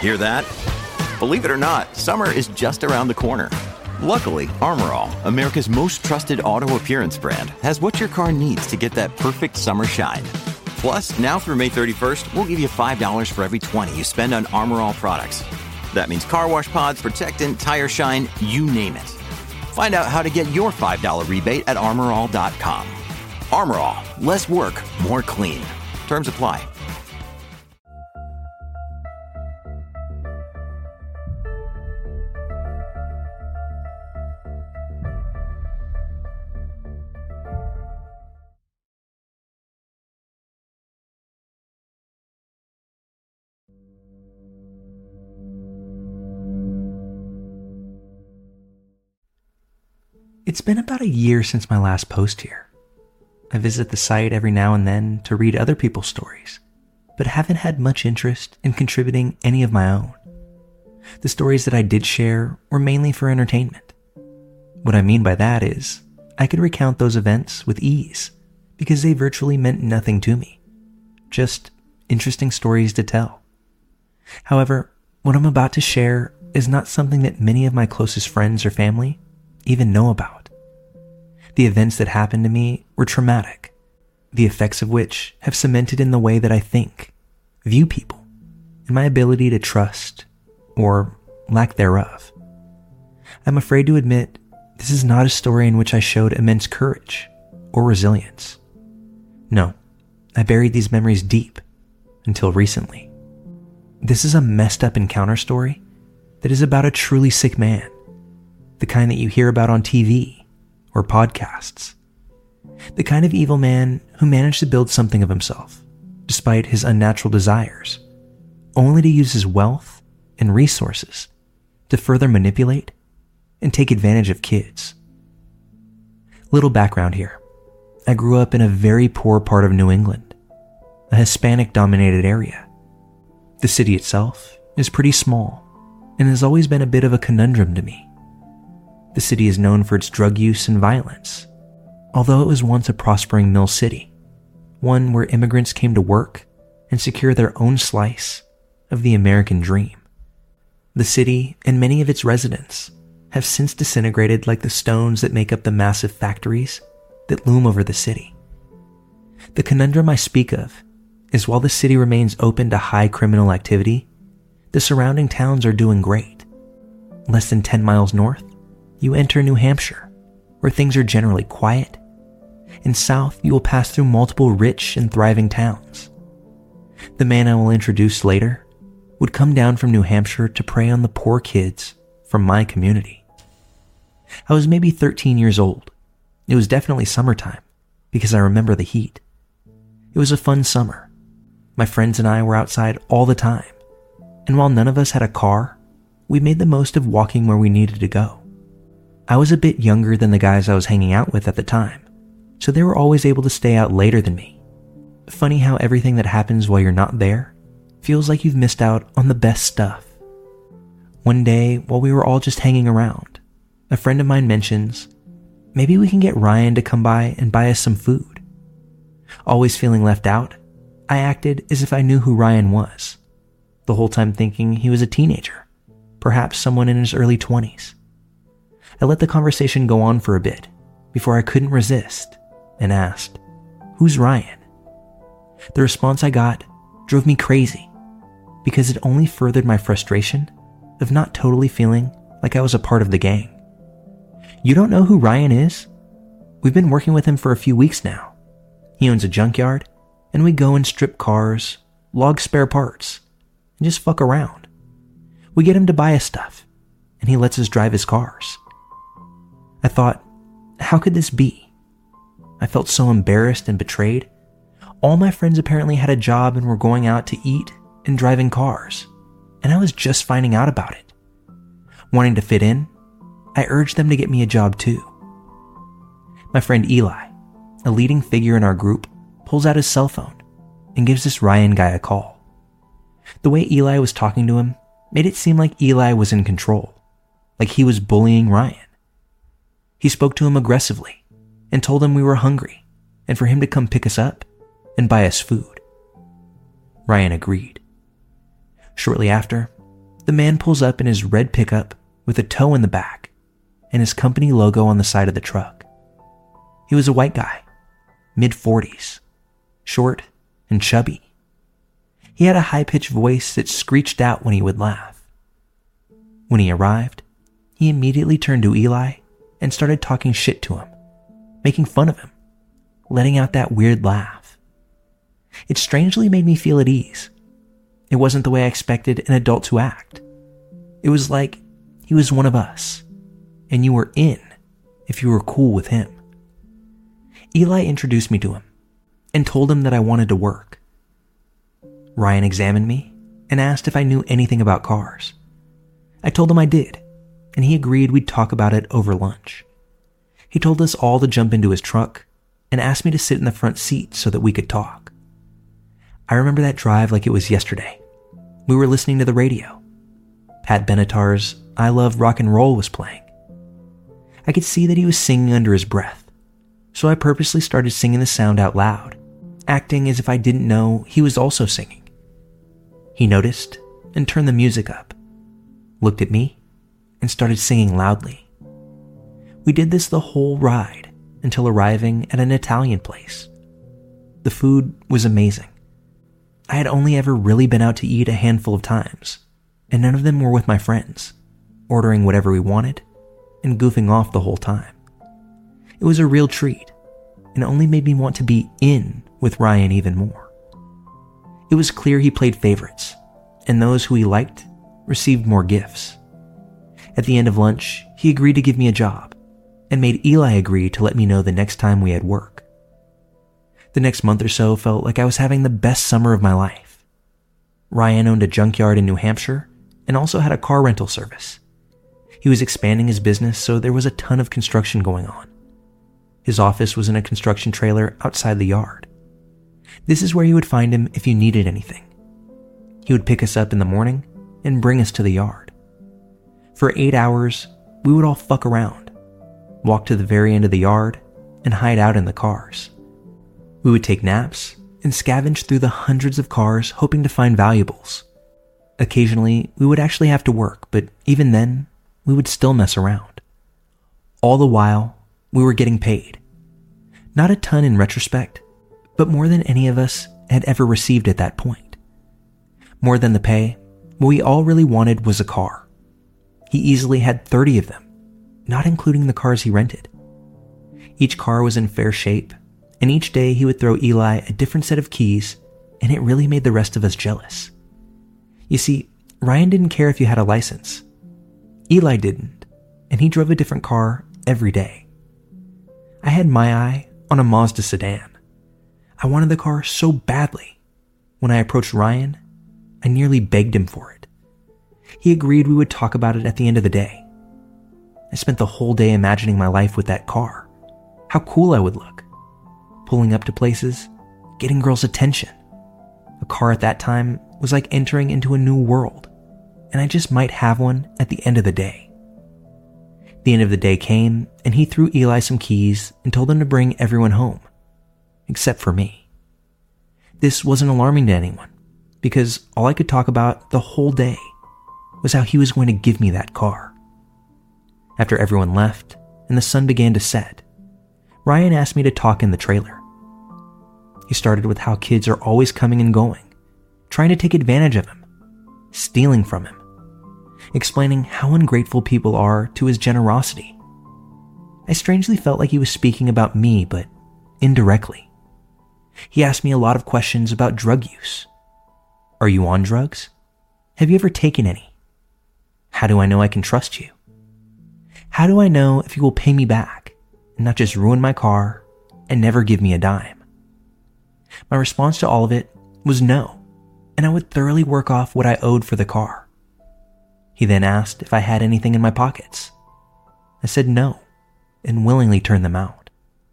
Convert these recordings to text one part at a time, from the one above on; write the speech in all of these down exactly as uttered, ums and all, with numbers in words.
Hear that? Believe it or not, summer is just around the corner. Luckily, Armor All, America's most trusted auto appearance brand, has what your car needs to get that perfect summer shine. Plus, now through May thirty-first, we'll give you five dollars for every twenty you spend on Armor All products. That means car wash pods, protectant, tire shine, you name it. Find out how to get your five dollars rebate at armor all dot com. Armor All, less work, more clean. Terms apply. It's been about a year since my last post here. I visit the site every now and then to read other people's stories, but haven't had much interest in contributing any of my own. The stories that I did share were mainly for entertainment. What I mean by that is, I could recount those events with ease because they virtually meant nothing to me. Just interesting stories to tell. However, what I'm about to share is not something that many of my closest friends or family even know about. The events that happened to me were traumatic, the effects of which have cemented in the way that I think, view people, and my ability to trust, or lack thereof. I'm afraid to admit this is not a story in which I showed immense courage or resilience. No, I buried these memories deep until recently. This is a messed up encounter story that is about a truly sick man, the kind that you hear about on T V or podcasts. The kind of evil man who managed to build something of himself, despite his unnatural desires, only to use his wealth and resources to further manipulate and take advantage of kids. Little background here. I grew up in a very poor part of New England, a Hispanic-dominated area. The city itself is pretty small and has always been a bit of a conundrum to me. The city is known for its drug use and violence, although it was once a prospering mill city, one where immigrants came to work and secure their own slice of the American dream. The city and many of its residents have since disintegrated like the stones that make up the massive factories that loom over the city. The conundrum I speak of is while the city remains open to high criminal activity, the surrounding towns are doing great. Less than ten miles north, you enter New Hampshire, where things are generally quiet, and south you will pass through multiple rich and thriving towns. The man I will introduce later would come down from New Hampshire to prey on the poor kids from my community. I was maybe thirteen years old. It was definitely summertime, because I remember the heat. It was a fun summer. My friends and I were outside all the time, and while none of us had a car, we made the most of walking where we needed to go. I was a bit younger than the guys I was hanging out with at the time, so they were always able to stay out later than me. Funny how everything that happens while you're not there feels like you've missed out on the best stuff. One day, while we were all just hanging around, a friend of mine mentions, maybe we can get Ryan to come by and buy us some food. Always feeling left out, I acted as if I knew who Ryan was, the whole time thinking he was a teenager, perhaps someone in his early twenties. I let the conversation go on for a bit before I couldn't resist and asked, "Who's Ryan?" The response I got drove me crazy because it only furthered my frustration of not totally feeling like I was a part of the gang. "You don't know who Ryan is? We've been working with him for a few weeks now. He owns a junkyard, and we go and strip cars, log spare parts, and just fuck around. We get him to buy us stuff, and he lets us drive his cars." I thought, how could this be? I felt so embarrassed and betrayed. All my friends apparently had a job and were going out to eat and driving cars, and I was just finding out about it. Wanting to fit in, I urged them to get me a job too. My friend Eli, a leading figure in our group, pulls out his cell phone and gives this Ryan guy a call. The way Eli was talking to him made it seem like Eli was in control, like he was bullying Ryan. He spoke to him aggressively and told him we were hungry and for him to come pick us up and buy us food. Ryan agreed. Shortly after, the man pulls up in his red pickup with a tow in the back and his company logo on the side of the truck. He was a white guy, mid-forties, short and chubby. He had a high-pitched voice that screeched out when he would laugh. When he arrived, he immediately turned to Eli and started talking shit to him, making fun of him, letting out that weird laugh. It strangely made me feel at ease. It wasn't the way I expected an adult to act. It was like he was one of us, and you were in if you were cool with him. Eli introduced me to him and told him that I wanted to work. Ryan examined me and asked if I knew anything about cars. I told him I did, and he agreed we'd talk about it over lunch. He told us all to jump into his truck and asked me to sit in the front seat so that we could talk. I remember that drive like it was yesterday. We were listening to the radio. Pat Benatar's I Love Rock and Roll was playing. I could see that he was singing under his breath, so I purposely started singing the sound out loud, acting as if I didn't know he was also singing. He noticed and turned the music up, looked at me, and started singing loudly. We did this the whole ride until arriving at an Italian place. The food was amazing. I had only ever really been out to eat a handful of times, and none of them were with my friends, ordering whatever we wanted and goofing off the whole time. It was a real treat, and only made me want to be in with Ryan even more. It was clear he played favorites, and those who he liked received more gifts. At the end of lunch, he agreed to give me a job, and made Eli agree to let me know the next time we had work. The next month or so felt like I was having the best summer of my life. Ryan owned a junkyard in New Hampshire and also had a car rental service. He was expanding his business, so there was a ton of construction going on. His office was in a construction trailer outside the yard. This is where you would find him if you needed anything. He would pick us up in the morning and bring us to the yard. For eight hours, we would all fuck around, walk to the very end of the yard, and hide out in the cars. We would take naps and scavenge through the hundreds of cars hoping to find valuables. Occasionally, we would actually have to work, but even then, we would still mess around. All the while, we were getting paid. Not a ton in retrospect, but more than any of us had ever received at that point. More than the pay, what we all really wanted was a car. He easily had thirty of them, not including the cars he rented. Each car was in fair shape, and each day he would throw Eli a different set of keys, and it really made the rest of us jealous. You see, Ryan didn't care if you had a license. Eli didn't, and he drove a different car every day. I had my eye on a Mazda sedan. I wanted the car so badly. When I approached Ryan, I nearly begged him for it. He agreed we would talk about it at the end of the day. I spent the whole day imagining my life with that car, how cool I would look, pulling up to places, getting girls' attention. A car at that time was like entering into a new world, and I just might have one at the end of the day. The end of the day came, and he threw Eli some keys and told him to bring everyone home, except for me. This wasn't alarming to anyone, because all I could talk about the whole day was how he was going to give me that car. After everyone left and the sun began to set, Ryan asked me to talk in the trailer. He started with how kids are always coming and going, trying to take advantage of him, stealing from him, explaining how ungrateful people are to his generosity. I strangely felt like he was speaking about me, but indirectly. He asked me a lot of questions about drug use. Are you on drugs? Have you ever taken any? How do I know I can trust you? How do I know if you will pay me back and not just ruin my car and never give me a dime? My response to all of it was no, and I would thoroughly work off what I owed for the car. He then asked if I had anything in my pockets. I said no, and willingly turned them out.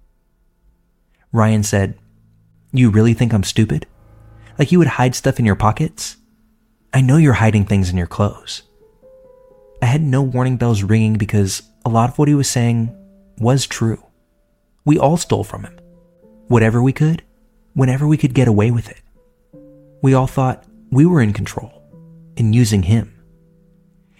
Ryan said, "You really think I'm stupid? Like you would hide stuff in your pockets? I know you're hiding things in your clothes." I had no warning bells ringing because a lot of what he was saying was true. We all stole from him. Whatever we could, whenever we could get away with it. We all thought we were in control and using him.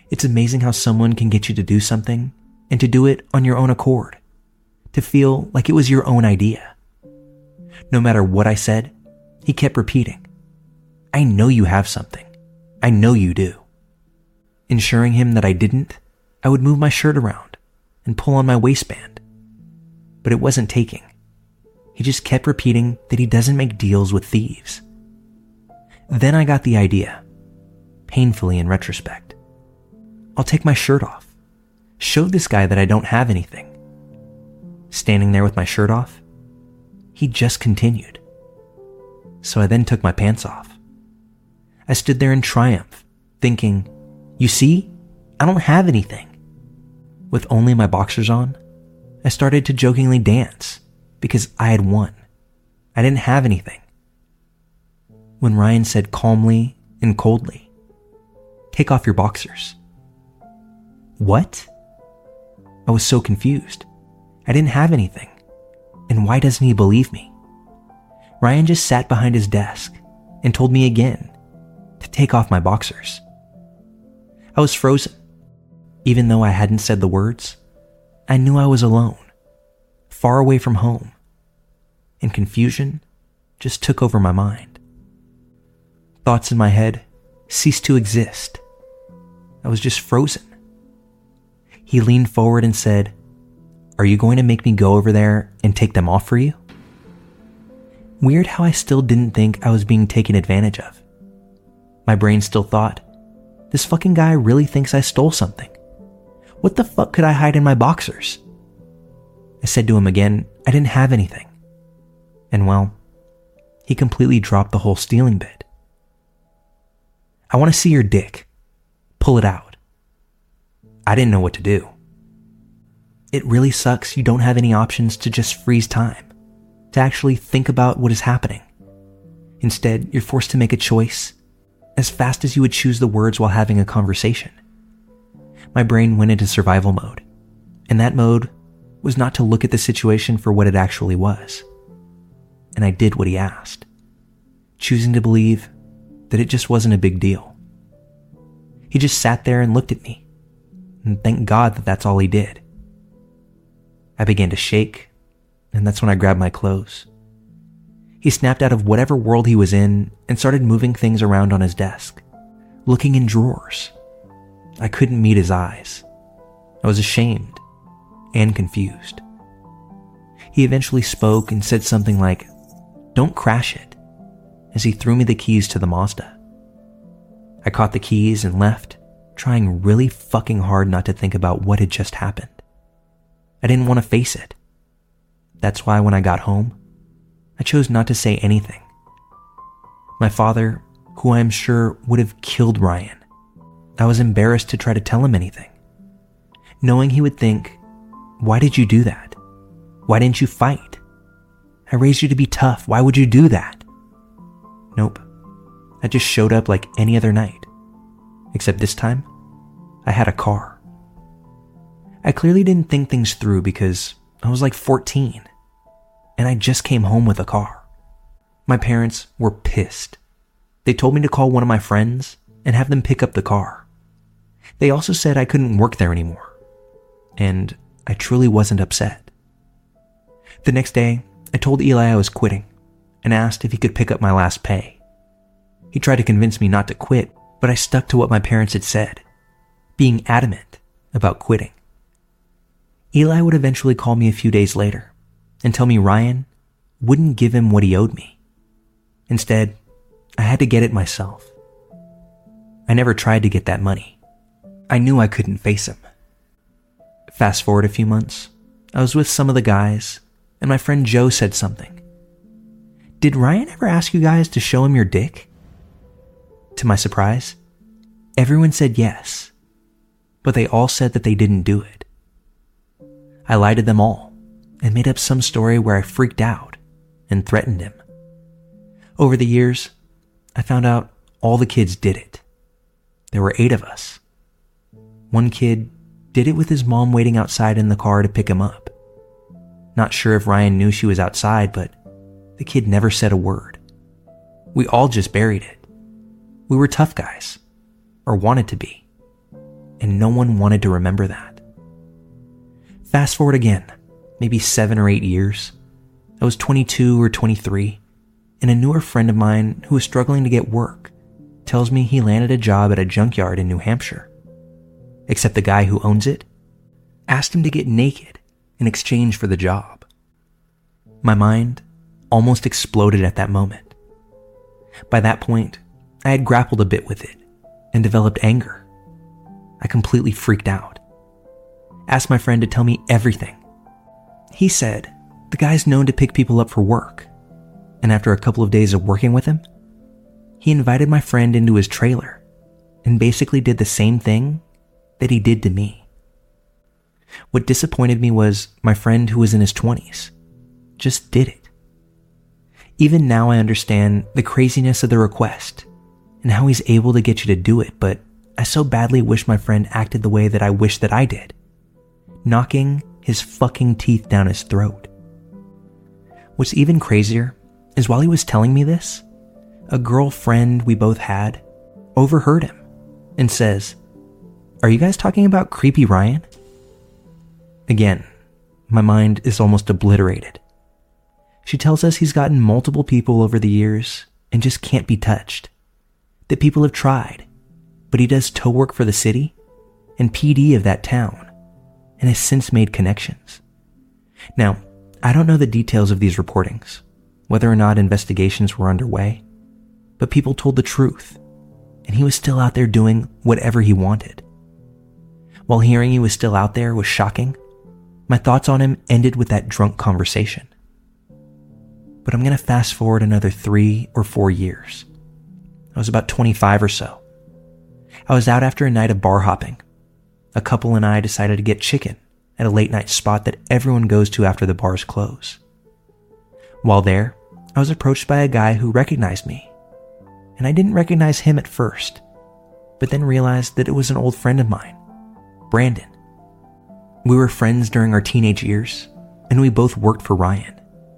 It's amazing how someone can get you to do something and to do it on your own accord, to feel like it was your own idea. No matter what I said, he kept repeating, "I know you have something. I know you do." Ensuring him that I didn't, I would move my shirt around and pull on my waistband. But it wasn't taking. He just kept repeating that he doesn't make deals with thieves. Then I got the idea, painfully in retrospect. I'll take my shirt off, show this guy that I don't have anything. Standing there with my shirt off, he just continued. So I then took my pants off. I stood there in triumph, thinking, "You see, I don't have anything." With only my boxers on, I started to jokingly dance because I had won. I didn't have anything. When Ryan said calmly and coldly, "Take off your boxers." What? I was so confused. I didn't have anything. And why doesn't he believe me? Ryan just sat behind his desk and told me again to take off my boxers. I was frozen. Even though I hadn't said the words, I knew I was alone, far away from home, and confusion just took over my mind. Thoughts in my head ceased to exist. I was just frozen. He leaned forward and said, "Are you going to make me go over there and take them off for you?" Weird how I still didn't think I was being taken advantage of. My brain still thought, this fucking guy really thinks I stole something. What the fuck could I hide in my boxers? I said to him again, I didn't have anything. And well, he completely dropped the whole stealing bit. "I want to see your dick. Pull it out." I didn't know what to do. It really sucks you don't have any options to just freeze time, to actually think about what is happening. Instead, you're forced to make a choice as fast as you would choose the words while having a conversation. My brain went into survival mode, and that mode was not to look at the situation for what it actually was. And I did what he asked, choosing to believe that it just wasn't a big deal. He just sat there and looked at me, and thank God that that's all he did. I began to shake, and that's when I grabbed my clothes. He snapped out of whatever world he was in and started moving things around on his desk, looking in drawers. I couldn't meet his eyes. I was ashamed and confused. He eventually spoke and said something like, "Don't crash it," as he threw me the keys to the Mazda. I caught the keys and left, trying really fucking hard not to think about what had just happened. I didn't want to face it. That's why when I got home, I chose not to say anything. My father, who I am sure would have killed Ryan, I was embarrassed to try to tell him anything, knowing he would think, "Why did you do that? Why didn't you fight? I raised you to be tough. Why would you do that?" Nope. I just showed up like any other night. Except this time, I had a car. I clearly didn't think things through because I was like fourteen, and I just came home with a car. My parents were pissed. They told me to call one of my friends and have them pick up the car. They also said I couldn't work there anymore, and I truly wasn't upset. The next day, I told Eli I was quitting and asked if he could pick up my last pay. He tried to convince me not to quit, but I stuck to what my parents had said, being adamant about quitting. Eli would eventually call me a few days later and tell me Ryan wouldn't give him what he owed me. Instead, I had to get it myself. I never tried to get that money. I knew I couldn't face him. Fast forward a few months, I was with some of the guys, and my friend Joe said something. "Did Ryan ever ask you guys to show him your dick?" To my surprise, everyone said yes, but they all said that they didn't do it. I lied to them all and made up some story where I freaked out and threatened him. Over the years, I found out all the kids did it. There were eight of us. One kid did it with his mom waiting outside in the car to pick him up. Not sure if Ryan knew she was outside, but the kid never said a word. We all just buried it. We were tough guys, or wanted to be. and no one wanted to remember that. Fast forward again, maybe seven or eight years. I was twenty-two or twenty-three, and a newer friend of mine who was struggling to get work tells me he landed a job at a junkyard in New Hampshire. Except the guy who owns it asked him to get naked in exchange for the job. My mind almost exploded at that moment. By that point, I had grappled a bit with it and developed anger. I completely freaked out. Asked my friend to tell me everything. He said the guy's known to pick people up for work, and after a couple of days of working with him, he invited my friend into his trailer and basically did the same thing that he did to me. What disappointed me was my friend, who was in his twenties, just did it. Even now I understand the craziness of the request and how he's able to get you to do it, but I so badly wish my friend acted the way that I wish that I did, knocking his fucking teeth down his throat. What's even crazier is while he was telling me this, a girlfriend we both had overheard him and says, "Are you guys talking about creepy Ryan?" Again, my mind is almost obliterated. She tells us he's gotten multiple people over the years and just can't be touched. That people have tried, but he does tow work for the city and P D of that town and has since made connections. Now, I don't know the details of these reportings, whether or not investigations were underway, but people told the truth, and he was still out there doing whatever he wanted. While hearing he was still out there was shocking, my thoughts on him ended with that drunk conversation. But I'm going to fast forward another three or four years. I was about twenty-five or so. I was out after a night of bar hopping. A couple and I decided to get chicken at a late night spot that everyone goes to after the bars close. While there, I was approached by a guy who recognized me. And I didn't recognize him at first, but then realized that it was an old friend of mine, Brandon. We were friends during our teenage years, and we both worked for Ryan.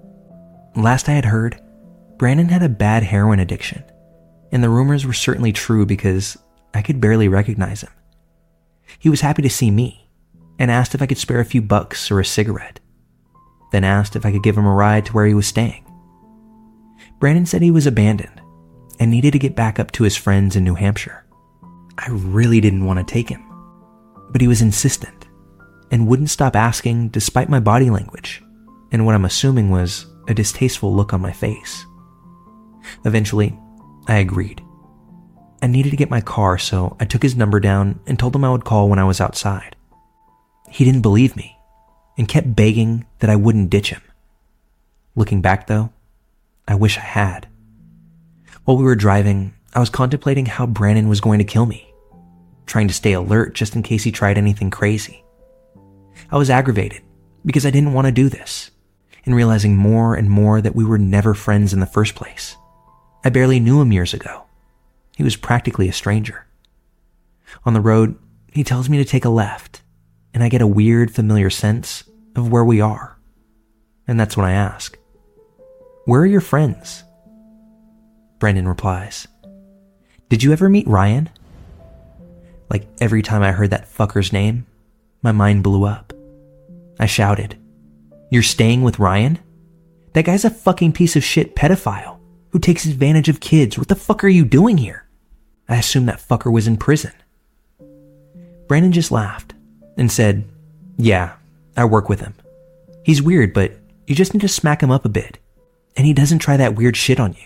Last I had heard, Brandon had a bad heroin addiction, and the rumors were certainly true because I could barely recognize him. He was happy to see me, and asked if I could spare a few bucks or a cigarette, then asked if I could give him a ride to where he was staying. Brandon said he was abandoned and needed to get back up to his friends in New Hampshire. I really didn't want to take him, but he was insistent and wouldn't stop asking despite my body language and what I'm assuming was a distasteful look on my face. Eventually, I agreed. I needed to get my car, so I took his number down and told him I would call when I was outside. He didn't believe me and kept begging that I wouldn't ditch him. Looking back though, I wish I had. While we were driving, I was contemplating how Brandon was going to kill me, trying to stay alert just in case he tried anything crazy. I was aggravated because I didn't want to do this, and realizing more and more that we were never friends in the first place. I barely knew him years ago. He was practically a stranger. On the road, he tells me to take a left, and I get a weird, familiar sense of where we are. And that's when I ask, "Where are your friends?" Brandon replies, "Did you ever meet Ryan?" Like every time I heard that fucker's name, my mind blew up. I shouted, "You're staying with Ryan? That guy's a fucking piece of shit pedophile who takes advantage of kids. What the fuck are you doing here?" I assumed that fucker was in prison. Brandon just laughed and said, "Yeah, I work with him. He's weird, but you just need to smack him up a bit, and he doesn't try that weird shit on you."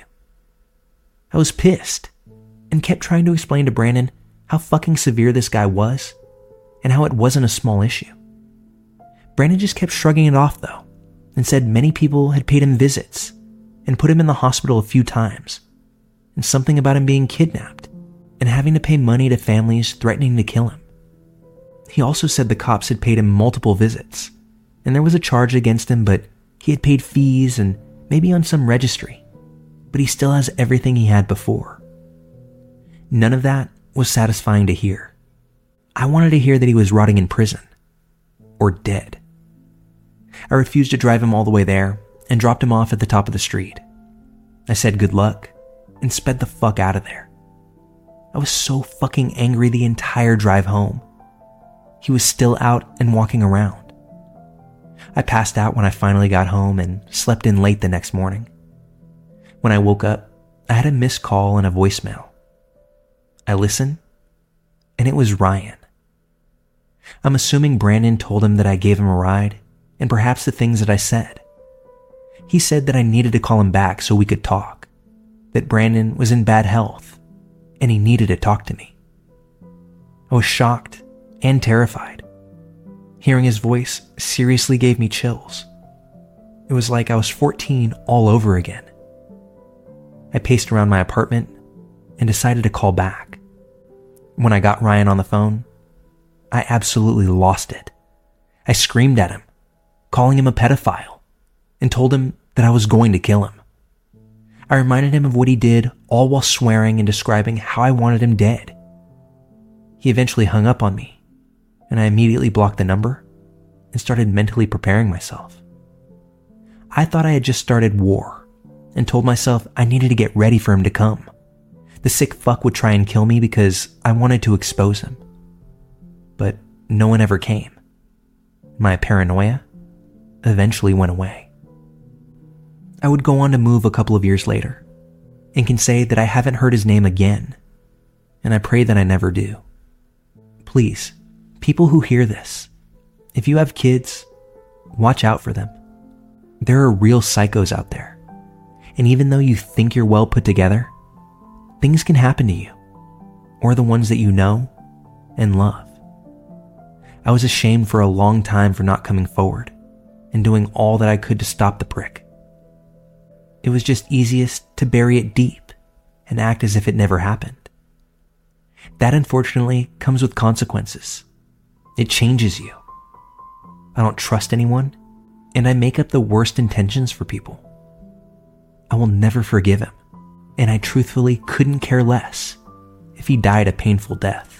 I was pissed and kept trying to explain to Brandon how fucking severe this guy was and how it wasn't a small issue. Brandon just kept shrugging it off though and said many people had paid him visits and put him in the hospital a few times, and something about him being kidnapped and having to pay money to families threatening to kill him. He also said the cops had paid him multiple visits and there was a charge against him, but he had paid fees and maybe on some registry, but he still has everything he had before. None of that was satisfying to hear. I wanted to hear that he was rotting in prison or dead. I refused to drive him all the way there and dropped him off at the top of the street. I said good luck and sped the fuck out of there. I was so fucking angry the entire drive home he was still out and walking around. I passed out when I finally got home and slept in late the next morning. When I woke up, I had a missed call and a voicemail. I listened, and it was Ryan. I'm assuming Brandon told him that I gave him a ride, and perhaps the things that I said. He said that I needed to call him back so we could talk, that Brandon was in bad health, and he needed to talk to me. I was shocked and terrified. Hearing his voice seriously gave me chills. It was like I was fourteen all over again. I paced around my apartment and decided to call back. When I got Ryan on the phone, I absolutely lost it. I screamed at him, calling him a pedophile, and told him that I was going to kill him. I reminded him of what he did, all while swearing and describing how I wanted him dead. He eventually hung up on me, and I immediately blocked the number and started mentally preparing myself. I thought I had just started war and told myself I needed to get ready for him to come. The sick fuck would try and kill me because I wanted to expose him. But no one ever came. My paranoia eventually went away. I would go on to move a couple of years later and can say that I haven't heard his name again, and I pray that I never do. Please, people who hear this, if you have kids, watch out for them. There are real psychos out there, and even though you think you're well put together, things can happen to you, or the ones that you know and love. I was ashamed for a long time for not coming forward and doing all that I could to stop the prick. It was just easiest to bury it deep and act as if it never happened. That unfortunately comes with consequences. It changes you. I don't trust anyone, and I make up the worst intentions for people. I will never forgive him, and I truthfully couldn't care less if he died a painful death.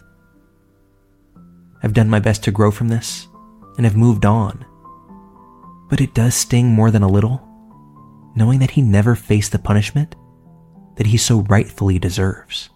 I've done my best to grow from this and have moved on, but it does sting more than a little, knowing that he never faced the punishment that he so rightfully deserves.